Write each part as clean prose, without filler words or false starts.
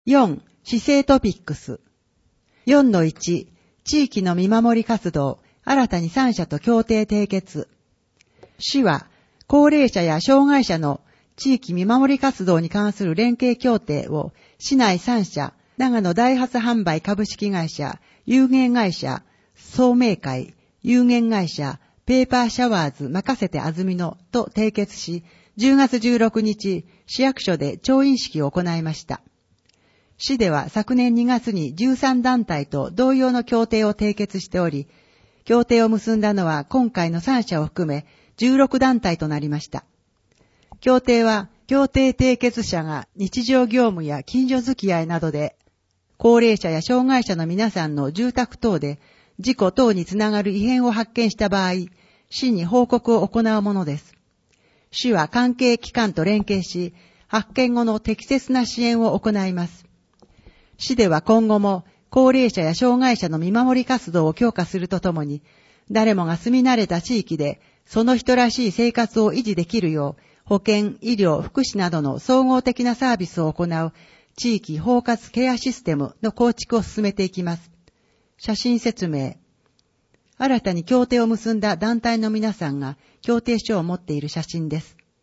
4、市政トピックス。4-1、地域の見守り活動、新たに3社と協定締結。市は、高齢者や障害者の地域見守り活動に関する連携協定を、市内3社、長野ダイハツ販売株式会社、有限会社、総明会、有限会社、ペーパーシャワーズ任せてあずみのと締結し、10月16日、市役所で調印式を行いました。市では昨年2月に13団体と同様の協定を締結しており、協定を結んだのは今回の3社を含め16団体となりました。協定は、協定締結者が日常業務や近所付き合いなどで、高齢者や障害者の皆さんの住宅等で事故等につながる異変を発見した場合、市に報告を行うものです。市は関係機関と連携し、発見後の適切な支援を行います。市では今後も高齢者や障害者の見守り活動を強化するとともに、誰もが住み慣れた地域でその人らしい生活を維持できるよう、保健、医療、福祉などの総合的なサービスを行う地域包括ケアシステムの構築を進めていきます。写真説明。新たに協定を結んだ団体の皆さんが協定書を持っている写真です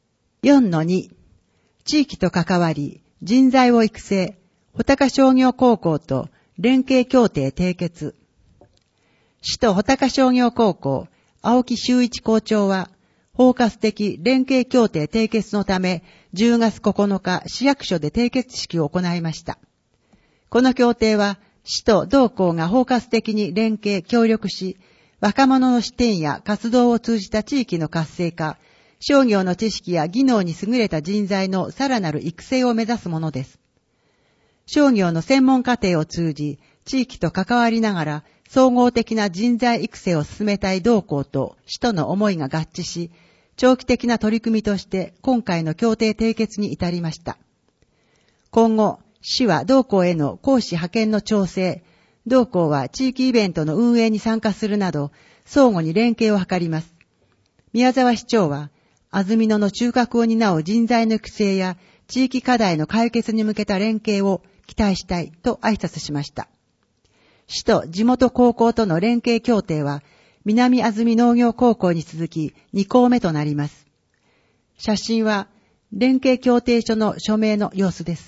。4-2、地域と関わり、人材を育成、穂高商業高校と連携協定締結。市と穂高商業高校、青木修一校長は、包括的連携協定締結のため、10月9日、市役所で締結式を行いました。この協定は、市と同校が包括的に連携、協力し、若者の視点や活動を通じた地域の活性化、商業の知識や技能に優れた人材のさらなる育成を目指すものです。商業の専門課程を通じ、地域と関わりながら、総合的な人材育成を進めたい同校と市との思いが合致し、長期的な取り組みとして今回の協定締結に至りました。今後、市は同校への講師派遣の調整、同校は地域イベントの運営に参加するなど、相互に連携を図ります。宮沢市長は、安曇野の中核を担う人材の育成や地域課題の解決に向けた連携を期待したいと挨拶しました。市と地元高校との連携協定は、南安曇農業高校に続き2校目となります。写真は、連携協定書の署名の様子です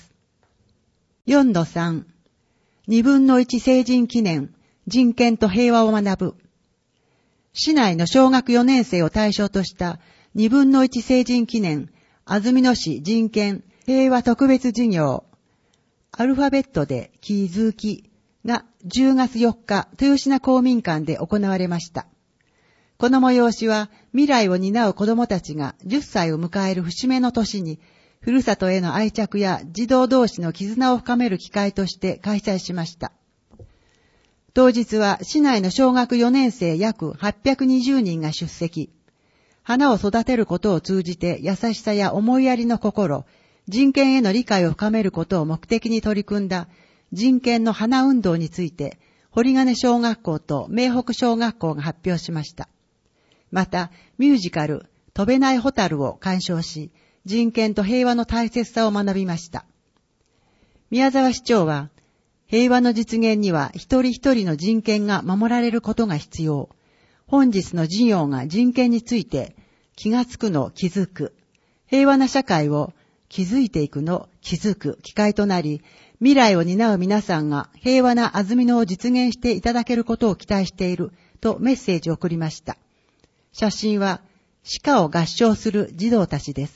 。4-3、1/2成人記念、人権と平和を学ぶ。市内の小学4年生を対象とした1/2成人記念、安曇野市人権平和特別事業、アルファベットで気づきが10月4日、豊品公民館で行われました。この催しは未来を担う子どもたちが10歳を迎える節目の年に、ふるさとへの愛着や児童同士の絆を深める機会として開催しました。当日は市内の小学4年生約820人が出席。花を育てることを通じて優しさや思いやりの心、人権への理解を深めることを目的に取り組んだ人権の花運動について、堀金小学校と明北小学校が発表しました。また、ミュージカル、飛べないホタルを鑑賞し、人権と平和の大切さを学びました。宮沢市長は、平和の実現には一人一人の人権が守られることが必要。本日の授業が人権について気がつくの気づく。平和な社会を気づいていくの気づく機会となり、未来を担う皆さんが平和な安曇野を実現していただけることを期待しているとメッセージを送りました。写真は鹿を合唱する児童たちです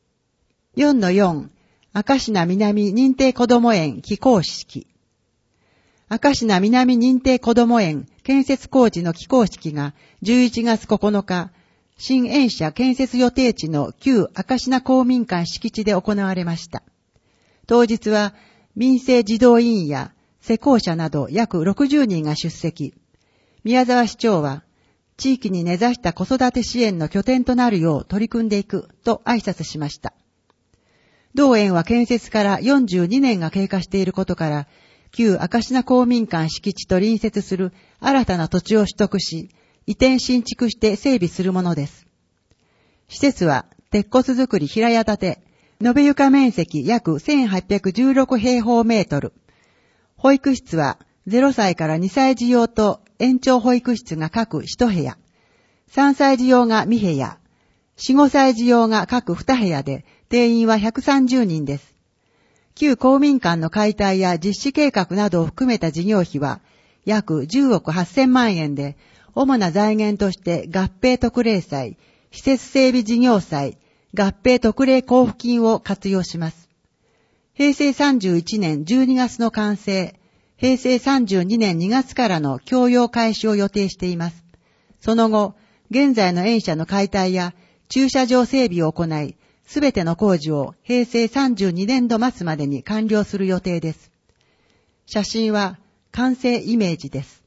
。4-4、明科南認定こども園起工式。明科南認定こども園建設工事の起工式が11月9日、新園舎建設予定地の旧明科公民館敷地で行われました。当日は民生児童委員や施工者など約60人が出席。宮沢市長は、地域に根ざした子育て支援の拠点となるよう取り組んでいくと挨拶しました。同園は建設から42年が経過していることから、旧明科公民館敷地と隣接する新たな土地を取得し、移転新築して整備するものです。施設は鉄骨造り平屋建て、 延べ床面積約1816平方メートル。保育室は0歳から2歳児用と延長保育室が各1部屋、3歳児用が2部屋、4、5歳児用が各2部屋で定員は130人です。旧公民館の解体や実施計画などを含めた事業費は約10億8000万円で、主な財源として合併特例債、施設整備事業債、合併特例交付金を活用します。平成31年12月の完成、平成32年2月からの供用開始を予定しています。その後、現在の園舎の解体や駐車場整備を行い、すべての工事を平成32年度末までに完了する予定です。写真は完成イメージです。